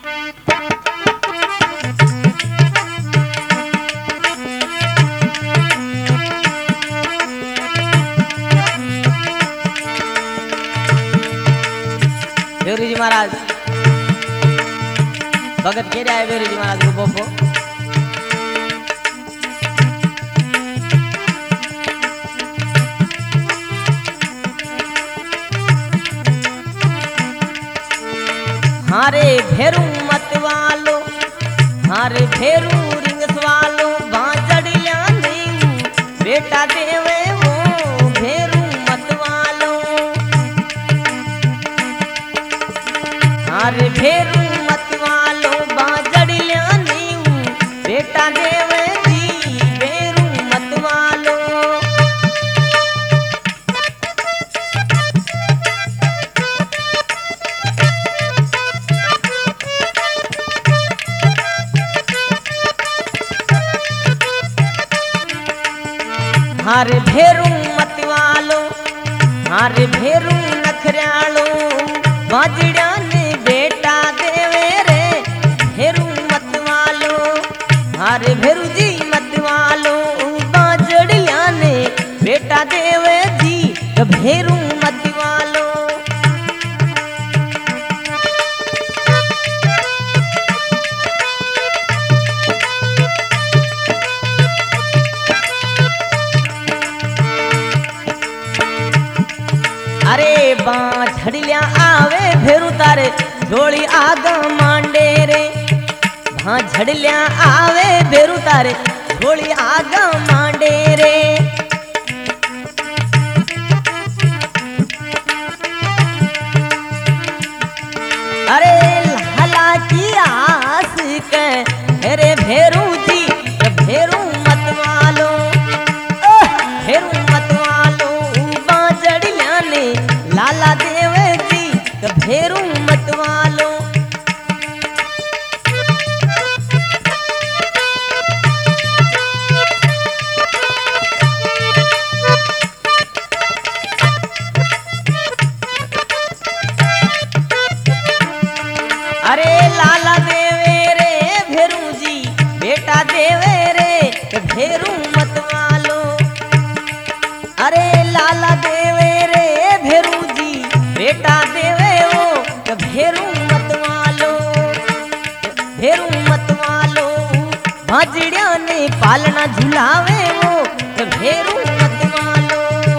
भेरू जी महाराज भगत कह रहा है भेरू जी महाराज को बोपो हारे भेरू मत वालो हारे भेरू रिंगस वालो बांजड़िया नहीं बेटा देवे वो भेरू मत वालो हारे भेरू मत वालो बांजड़िया नहीं बेटा देवे जी भेरू मत वालो हारे भेरू मत वालो हारे भेरू नखरालो बाजड़ा ने बेटा देवे रे भेरू मत वालो हारे भेरू जी मत वालो बाजड़िया ने बेटा देवे जी भेरू मत वालो अरे बांझड़िया आवे भेरू तारे झोली आगा मांडे रे बांझड़िया आवे भेरू तारे झोली आगा मांडे रे अरे लाला की आस के रे भेरू जी भेरू मत वालो भेरू मत वालो बांझड़िया ने लाला देवे जी भेरू मत वालो अरे लाला देवे रे भेरू जी बेटा देवे रे भेरू मत वालो अरे लाला देवे रे भेरू जी बेटा देवे वो भेरू मत वालो भेरू मत वालो भाजड़िया ने पालना झुलावे वो भेरू मत वालो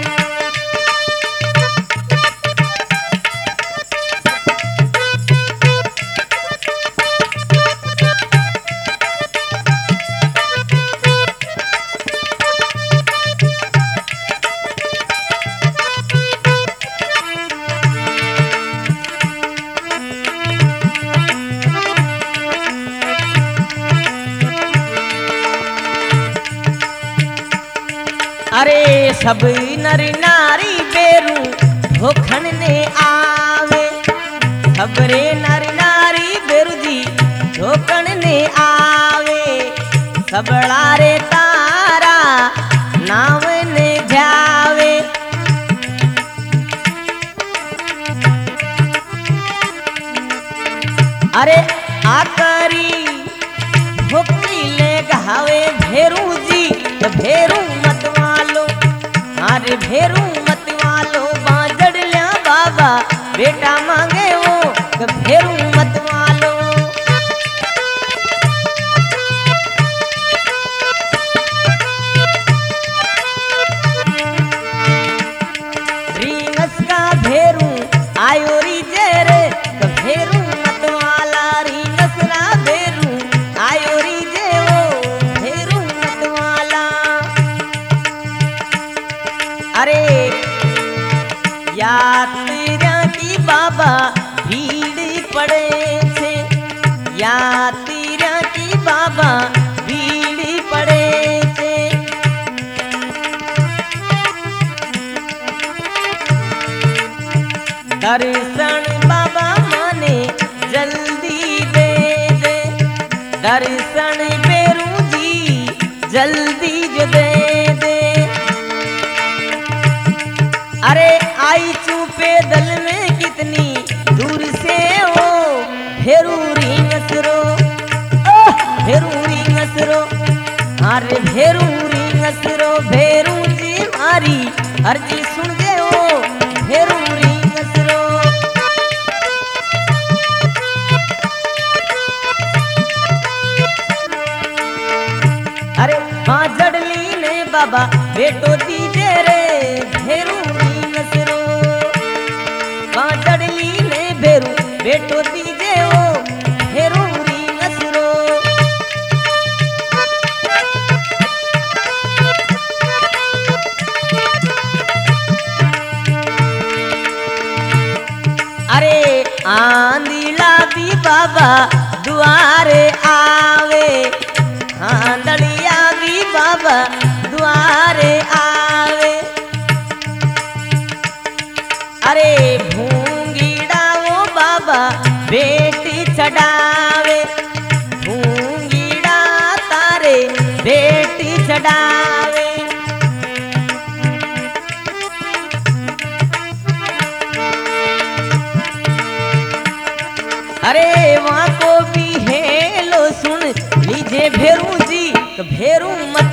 अरे सब नर नारी बेरू धोखन ने आवे सबरे नर नारी बेरू जी धोखन ने आवे सबड़ा रे तारा नाव ने जावे अरे आकरी भुक्ति ले गहावे भेरू जी भेरू मत वालो हारे भेरू मत वालो बांजड़िया बाबा बेटा मांगे वो भेरू मत वालो रिंगस का भेरू आयो री जेरे भेरू मत वाला रिंगस ना भेरू आयो री जे वो भेरू मत वाला अरे यात्रा की बाबा भीड़ पड़े छे यात्रा की बाबा भीड़ पड़े छे दर्शन बाबा माने जल्दी दे दे दर्शन भेरू जी जल्दी जो दे दे अरे आई चू पैदल में कितनी दूर से हो भेरू रिंग नसरो भेरू री नसरो अरे भेरू री नसरो भेरू जी मारी अर्जी सुन दे ओ भेरू री नसरो अरे मां जड़ली ने बाबा बेटो दीजे रे भेरू री नसरो मां जड़ली ने भेरू बेटो दीजे ओ भेरू री नसरो अरे आंधीला भी बाबा दुआरे आवे आंधड़िया भी बाबा दुआरे आवे अरे भूंगीड़ा वो बाबा बेटी चढ़ावे भूंगीड़ा तारे बेटी चढ़ावे अरे वहाँ को भी हेलो सुन लीजिए भेरू जी भेरू मत